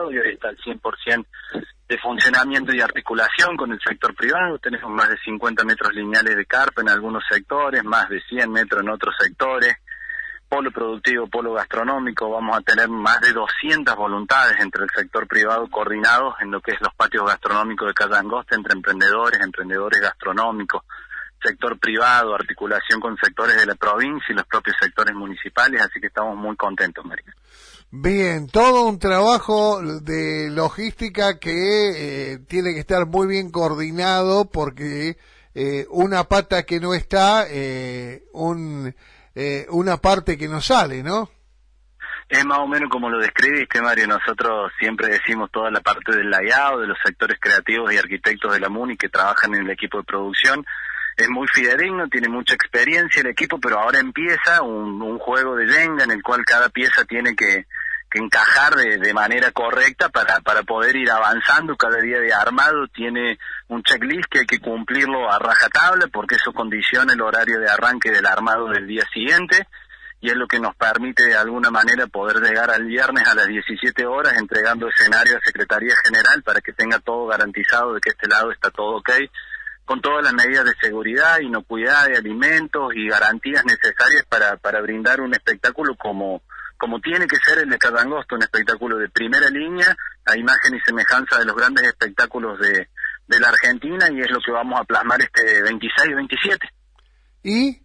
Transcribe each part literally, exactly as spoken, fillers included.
privado y hoy está al cien por ciento de funcionamiento y articulación con el sector privado. Tenemos más de cincuenta metros lineales de carpa en algunos sectores, más de cien metros en otros sectores. Polo productivo, polo gastronómico, vamos a tener más de doscientas voluntades entre el sector privado coordinados en lo que es los patios gastronómicos de Calle Angosta, entre emprendedores, emprendedores gastronómicos, sector privado, articulación con sectores de la provincia y los propios sectores municipales, así que estamos muy contentos, María. Bien, todo un trabajo de logística que eh, tiene que estar muy bien coordinado porque eh, una pata que no está, eh, un... Eh, una parte que no sale, ¿no? Es más o menos como lo describiste, Mario. Nosotros siempre decimos toda la parte del layout, de los sectores creativos y arquitectos de la MUNI que trabajan en el equipo de producción. Es muy fidedigno, tiene mucha experiencia el equipo, pero ahora empieza un, un juego de Jenga en el cual cada pieza tiene que, que encajar de, de manera correcta para, para poder ir avanzando. Cada día de armado tiene un checklist que hay que cumplirlo a rajatabla porque eso condiciona el horario de arranque del armado del día siguiente y es lo que nos permite de alguna manera poder llegar al viernes a las diecisiete horas entregando escenario a Secretaría General para que tenga todo garantizado de que este lado está todo ok, con todas las medidas de seguridad, inocuidad de alimentos y garantías necesarias para, para brindar un espectáculo como como tiene que ser el de Calle Angosta, un espectáculo de primera línea, a imagen y semejanza de los grandes espectáculos de, de la Argentina, y es lo que vamos a plasmar este veintiséis y veintisiete. ¿Y?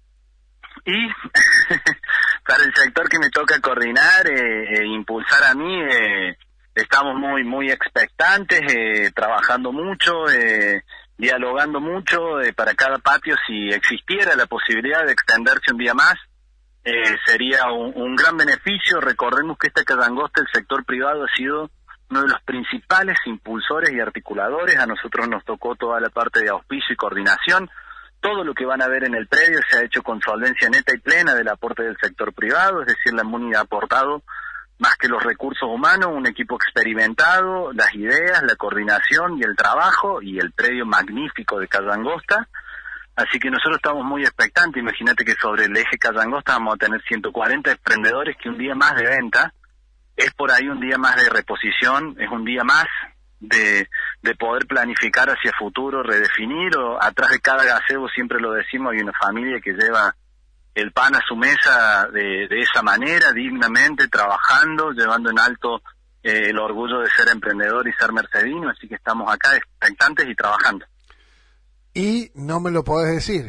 Y para el sector que me toca coordinar e eh, eh, impulsar a mí, eh, estamos muy muy expectantes, eh, trabajando mucho, eh, dialogando mucho eh, para cada patio. Si existiera la posibilidad de extenderse un día más, Eh, sería un, un gran beneficio. Recordemos que esta Calle Angosta, el sector privado ha sido uno de los principales impulsores y articuladores. A nosotros nos tocó toda la parte de auspicio y coordinación. Todo lo que van a ver en el predio se ha hecho con solvencia neta y plena del aporte del sector privado, es decir, la MUNI ha aportado más que los recursos humanos, un equipo experimentado, las ideas, la coordinación y el trabajo, y el predio magnífico de Calle Angosta. Así que nosotros estamos muy expectantes. Imagínate que sobre el eje Calle Angosta vamos a tener ciento cuarenta emprendedores, que un día más de venta es por ahí un día más de reposición, es un día más de, de poder planificar hacia futuro, redefinir, o atrás de cada gazebo, siempre lo decimos, hay una familia que lleva el pan a su mesa de, de esa manera, dignamente, trabajando, llevando en alto eh, el orgullo de ser emprendedor y ser mercedino. Así que estamos acá expectantes y trabajando. Y no me lo podés decir.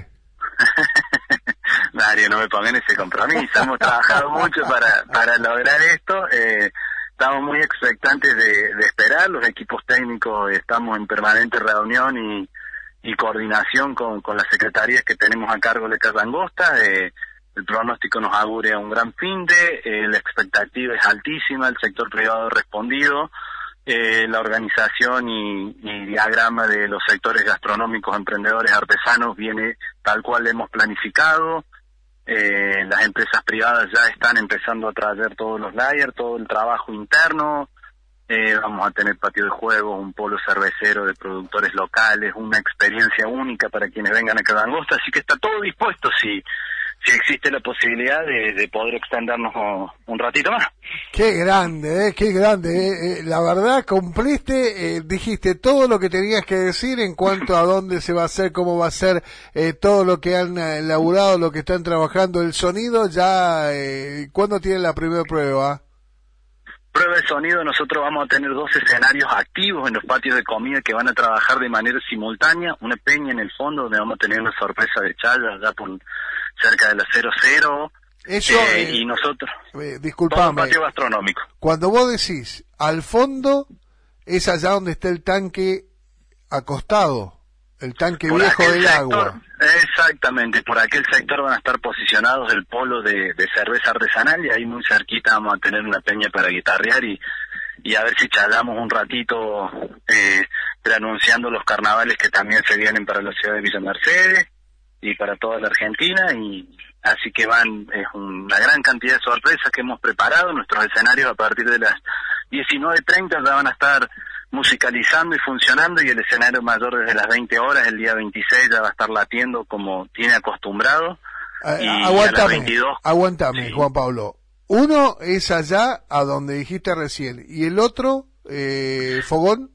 Mario, no me pongan ese compromiso. Hemos trabajado mucho para para lograr esto. Eh, estamos muy expectantes de, de esperar. Los equipos técnicos estamos en permanente reunión y, y coordinación con, con las secretarías que tenemos a cargo de Calle Angosta. Eh, el pronóstico nos augura un gran finde. Eh, la expectativa es altísima. El sector privado ha respondido. Eh, la organización y, y diagrama de los sectores gastronómicos, emprendedores, artesanos viene tal cual hemos planificado. Eh, las empresas privadas ya están empezando a traer todos los layers, todo el trabajo interno. Eh, vamos a tener patio de juegos, un polo cervecero de productores locales, una experiencia única para quienes vengan a Calle Angosta, así que está todo dispuesto si si existe la posibilidad de, de poder extendernos un ratito más. Qué grande, eh, qué grande. Eh. Eh, la verdad, cumpliste, eh, dijiste todo lo que tenías que decir en cuanto a dónde se va a hacer, cómo va a ser, eh, todo lo que han elaborado, lo que están trabajando, el sonido. Ya, eh, ¿cuándo tienen la primera prueba? Prueba de sonido, nosotros vamos a tener dos escenarios activos en los patios de comida que van a trabajar de manera simultánea, una peña en el fondo donde vamos a tener una sorpresa de chaya ya por cerca de la cero cero. Eso, eh, eh, y nosotros, eh, disculpame, un patio gastronómico. Cuando vos decís al fondo, es allá donde está el tanque acostado, el tanque por viejo del sector, agua. Exactamente, por aquel sector van a estar posicionados el polo de, de cerveza artesanal, y ahí muy cerquita vamos a tener una peña para guitarrear y, y a ver si charlamos un ratito, eh, preanunciando los carnavales que también se vienen para la ciudad de Villa Mercedes y para toda la Argentina. Y así que van, es una gran cantidad de sorpresas que hemos preparado. Nuestros escenarios a partir de las diecinueve treinta ya van a estar musicalizando y funcionando, y el escenario mayor desde las veinte horas, el día veintiséis, ya va a estar latiendo como tiene acostumbrado. Uh, y aguantame, a las veintidós, aguantame, sí. Juan Pablo. Uno es allá, a donde dijiste recién, y el otro, eh, fogón.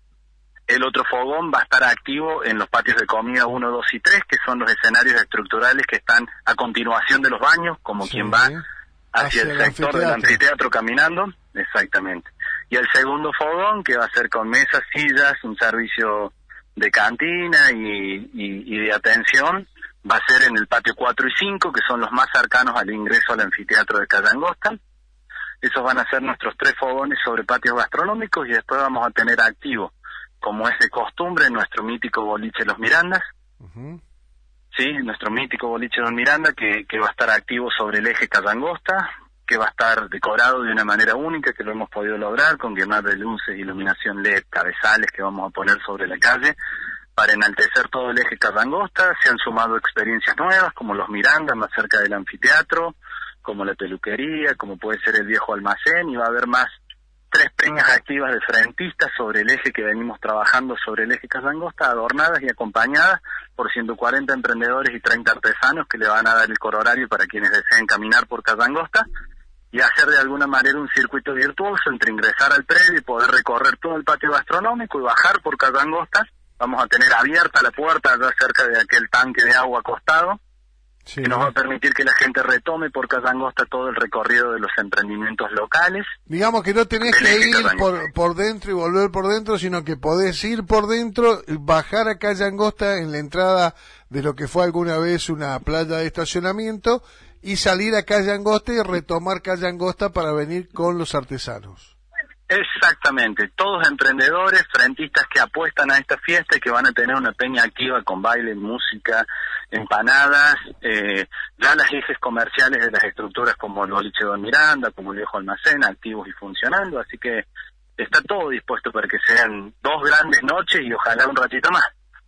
El otro fogón va a estar activo en los patios de comida uno, dos y tres, que son los escenarios estructurales que están a continuación de los baños, como Sí. quien va hacia, Hacia el el sector del anfiteatro. anfiteatro caminando, exactamente. Y el segundo fogón, que va a ser con mesas, sillas, un servicio de cantina y, y, y de atención, va a ser en el patio cuatro y cinco, que son los más cercanos al ingreso al anfiteatro de Calle Angosta. Esos van a ser nuestros tres fogones sobre patios gastronómicos, y después vamos a tener activo, como es de costumbre, nuestro mítico boliche Los Mirandas. Uh-huh. Sí, nuestro mítico boliche Don Miranda, que, que va a estar activo sobre el eje Calle Angosta, que va a estar decorado de una manera única, que lo hemos podido lograr, con guirnaldas de luces, iluminación L E D, cabezales que vamos a poner sobre la calle, para enaltecer todo el eje Calle Angosta. Se han sumado experiencias nuevas, como Los Miranda, más cerca del anfiteatro, como la peluquería, como puede ser el viejo almacén, y va a haber más tres peñas activas de frentistas sobre el eje que venimos trabajando sobre el eje Calle Angosta, adornadas y acompañadas por ciento cuarenta emprendedores y treinta artesanos que le van a dar el corolario para quienes deseen caminar por Calle Angosta y hacer de alguna manera un circuito virtuoso entre ingresar al predio y poder recorrer todo el patio gastronómico y bajar por Calle Angosta. Vamos a tener abierta la puerta allá cerca de aquel tanque de agua acostado, Sí. que nos va a permitir que la gente retome por Calle Angosta todo el recorrido de los emprendimientos locales. Digamos que no tenés Del que eje ir Calle Angosta. por, por dentro y volver por dentro, sino que podés ir por dentro, bajar a Calle Angosta en la entrada de lo que fue alguna vez una playa de estacionamiento, y salir a Calle Angosta y retomar Calle Angosta para venir con los artesanos. Exactamente, todos emprendedores, frentistas que apuestan a esta fiesta y que van a tener una peña activa con baile, música, empanadas, eh, ya las ejes comerciales de las estructuras como el boliche Don Miranda, como el viejo almacén, activos y funcionando, así que está todo dispuesto para que sean dos grandes noches y ojalá un ratito más.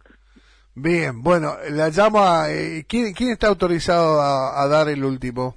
Bien, bueno, la llama, eh, ¿quién, ¿quién está autorizado a, a dar el último?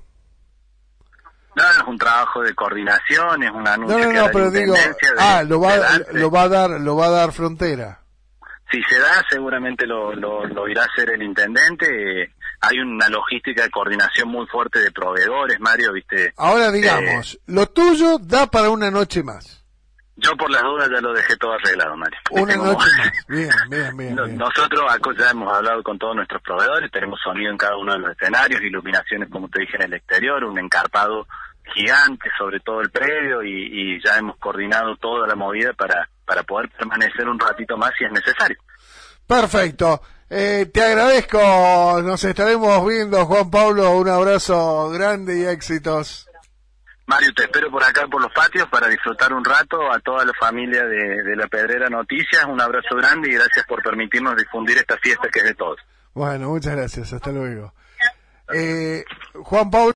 No, es un trabajo de coordinación, es un anuncio No, no, que no, hará pero la digo, Intendencia de- ah, lo va, de Dante. lo va a dar, lo va a dar Frontera. Si se da, seguramente lo, lo, lo irá a hacer el intendente. Eh, hay una logística de coordinación muy fuerte de proveedores, Mario, viste. Ahora digamos, eh, lo tuyo da para una noche más. Yo por las dudas ya lo dejé todo arreglado, Mario. Una Tengo- noche más. Bien, bien, bien, No- bien. Nosotros acá ya hemos hablado con todos nuestros proveedores, tenemos sonido en cada uno de los escenarios, iluminaciones, como te dije, en el exterior, un encarpado gigante sobre todo el predio, y, y ya hemos coordinado toda la movida para, para poder permanecer un ratito más si es necesario. Perfecto. Eh, te agradezco. Nos estaremos viendo, Juan Pablo. Un abrazo grande y éxitos. Mario, te espero por acá, por los patios, para disfrutar un rato. A toda la familia de, de La Pedrera Noticias, un abrazo grande y gracias por permitirnos difundir esta fiesta que es de todos. Bueno, muchas gracias. Hasta luego. Eh, Juan Pablo.